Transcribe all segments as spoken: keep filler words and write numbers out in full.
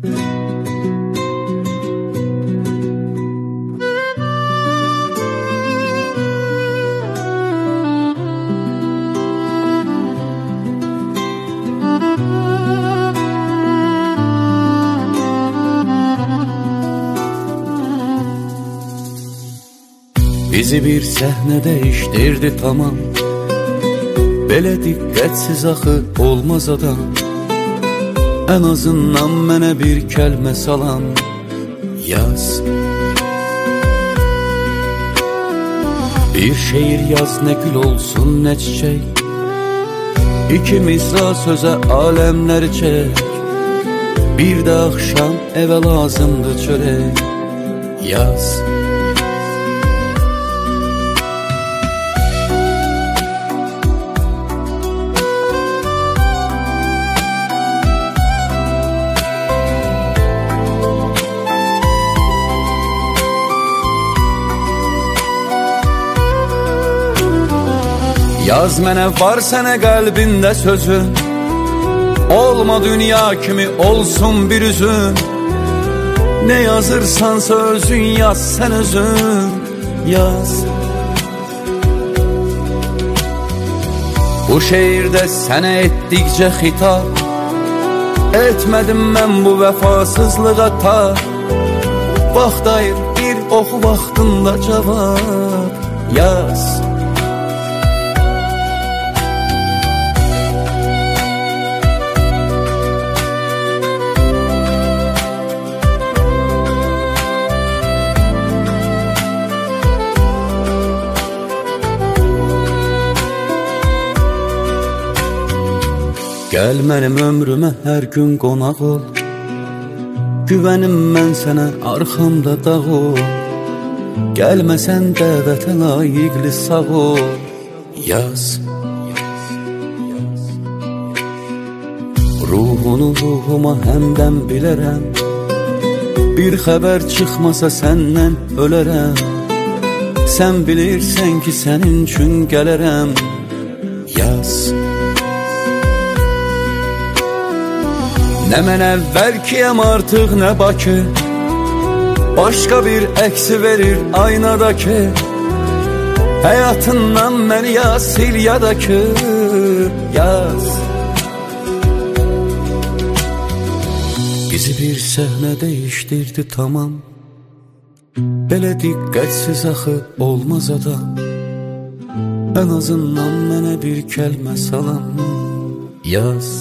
Bizi bir səhnə dəyişdirdi tamam. Belə diqqətsiz axı olmaz adam. Ən azından mənə bir kəlmə salam yaz. Bir şeir yaz, nə gül olsun, nə çiçək. İkimiz də sözə aləmləri çək. Bir də axşam evə lazımdır çörək yaz. Yaz mənə, var sənə qəlbində sözün. Olma dünya kimi olsun bir üzün. Ne yazırsansa özün yaz, sen özün yaz. Bu şehirde sənə etdikcə xitab, etmədim mən bu vəfasızlığa tab. Vaxt ayır, bir oxu vaxtında cavab yaz. Gəl mənim ömrümə hər gün qonaq ol. Güvənim mən sənə, arxamda dağ ol. Gəlməsən dəvətə layiqli sağ ol yaz. Ruhunu ruhuma həmdən bilərəm. Bir xəbər çıxmasa səndən ölərəm. Sən bilirsən ki sənin üçün gələrəm yaz. Nə mən əvvəlkiyəm artıq, nə Bakı. Başqa bir əksi verir aynadakı. Həyatından məni yaz, sil yadakı yaz. Bizi bir səhnə dəyişdirdi tamam. Belə diqqətsiz axı olmaz adam. Ən azından mənə bir kəlmə salam yaz.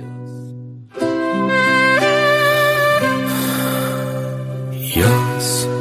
Yaz.